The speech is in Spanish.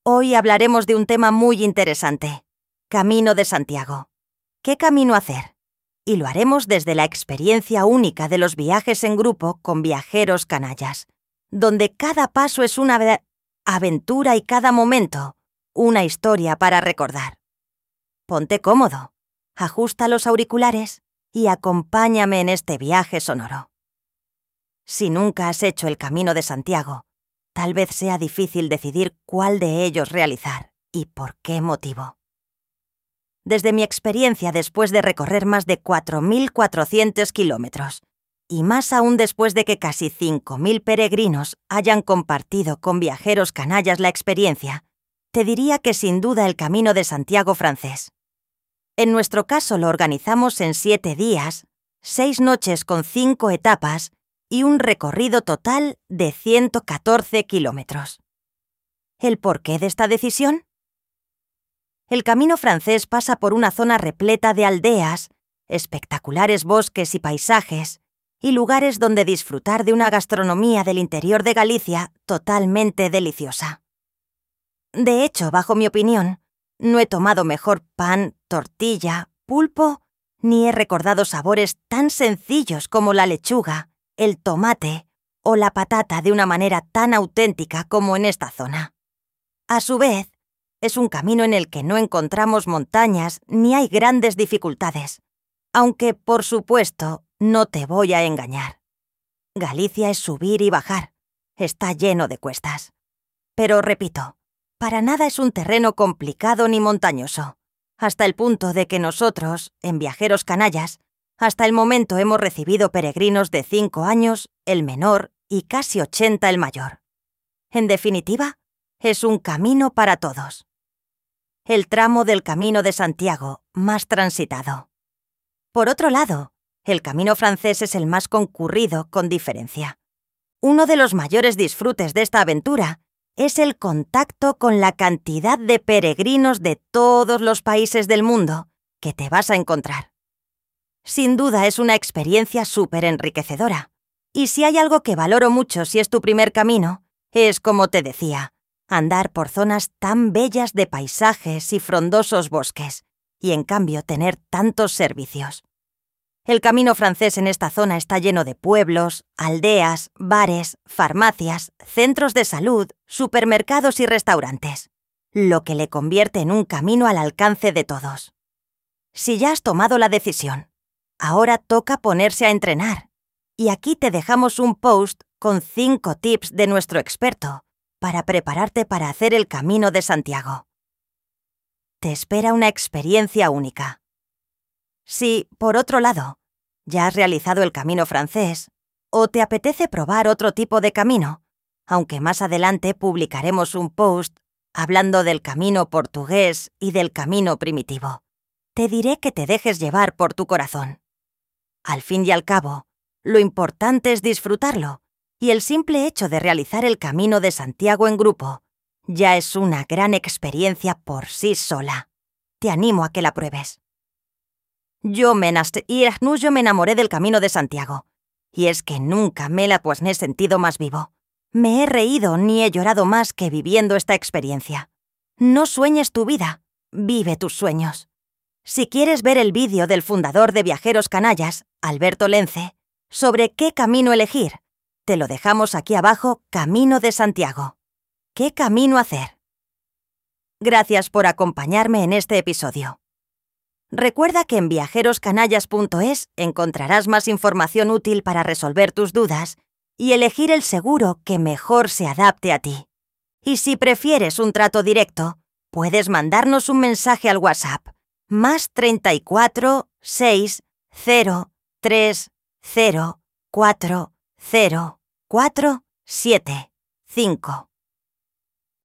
Hoy hablaremos de un tema muy interesante: Camino de Santiago. ¿Qué camino hacer? Y lo haremos desde la experiencia única de los viajes en grupo con viajeros canallas, donde cada paso es una aventura y cada momento una historia para recordar. Ponte cómodo, ajusta los auriculares y acompáñame en este viaje sonoro. Si nunca has hecho el Camino de Santiago, tal vez sea difícil decidir cuál de ellos realizar y por qué motivo. Desde mi experiencia, después de recorrer más de 4.400 kilómetros, y más aún después de que casi 5.000 peregrinos hayan compartido con viajeros canallas la experiencia, te diría que sin duda el Camino de Santiago francés. En nuestro caso lo organizamos en 7 días, 6 noches con 5 etapas y un recorrido total de 114 kilómetros. ¿El porqué de esta decisión? El Camino francés pasa por una zona repleta de aldeas, espectaculares bosques y paisajes, y lugares donde disfrutar de una gastronomía del interior de Galicia totalmente deliciosa. De hecho, bajo mi opinión, no he tomado mejor pan, tortilla, pulpo, ni he recordado sabores tan sencillos como la lechuga, el tomate o la patata de una manera tan auténtica como en esta zona. A su vez, es un camino en el que no encontramos montañas ni hay grandes dificultades, aunque, por supuesto, no te voy a engañar. Galicia es subir y bajar, está lleno de cuestas. Pero repito, para nada es un terreno complicado ni montañoso, hasta el punto de que nosotros, en Viajeros Canallas, hasta el momento hemos recibido peregrinos de 5 años, el menor, y casi 80 el mayor. En definitiva, es un camino para todos. El tramo del Camino de Santiago más transitado. Por otro lado, el Camino francés es el más concurrido con diferencia. Uno de los mayores disfrutes de esta aventura es el contacto con la cantidad de peregrinos de todos los países del mundo que te vas a encontrar. Sin duda es una experiencia súper enriquecedora. Y si hay algo que valoro mucho si es tu primer camino, es, como te decía, andar por zonas tan bellas de paisajes y frondosos bosques, y en cambio tener tantos servicios. El Camino francés en esta zona está lleno de pueblos, aldeas, bares, farmacias, centros de salud, supermercados y restaurantes, lo que le convierte en un camino al alcance de todos. Si ya has tomado la decisión, ahora toca ponerse a entrenar. Y aquí te dejamos un post con 5 tips de nuestro experto para prepararte para hacer el Camino de Santiago. Te espera una experiencia única. Si, por otro lado, ya has realizado el Camino francés o te apetece probar otro tipo de camino, aunque más adelante publicaremos un post hablando del camino portugués y del camino primitivo, te diré que te dejes llevar por tu corazón. Al fin y al cabo, lo importante es disfrutarlo, y el simple hecho de realizar el Camino de Santiago en grupo ya es una gran experiencia por sí sola. Te animo a que la pruebes. Yo me enamoré del Camino de Santiago, y es que nunca me la he sentido más vivo. Me he reído ni he llorado más que viviendo esta experiencia. No sueñes tu vida, vive tus sueños. Si quieres ver el vídeo del fundador de Viajeros Canallas, Alberto Lence, sobre qué camino elegir, te lo dejamos aquí abajo, Camino de Santiago. ¿Qué camino hacer? Gracias por acompañarme en este episodio. Recuerda que en viajeroscanallas.es encontrarás más información útil para resolver tus dudas y elegir el seguro que mejor se adapte a ti. Y si prefieres un trato directo, puedes mandarnos un mensaje al WhatsApp +34 6 0 3 0 4 0 4 7 5.